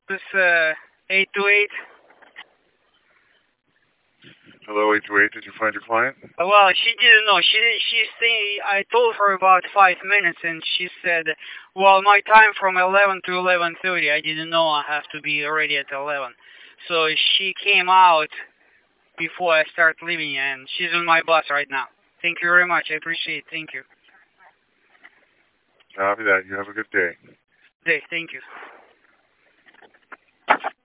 This 828. Hello, 828. Did you find your client? Well, she didn't know. She saying I told her about 5 minutes, and she said, "Well, my time from 11 to 11:30. I didn't know I have to be ready at 11." So she came out before I start leaving, and she's on my bus right now. Thank you very much. I appreciate it. Thank you. Copy that. You have a good day. Thank you.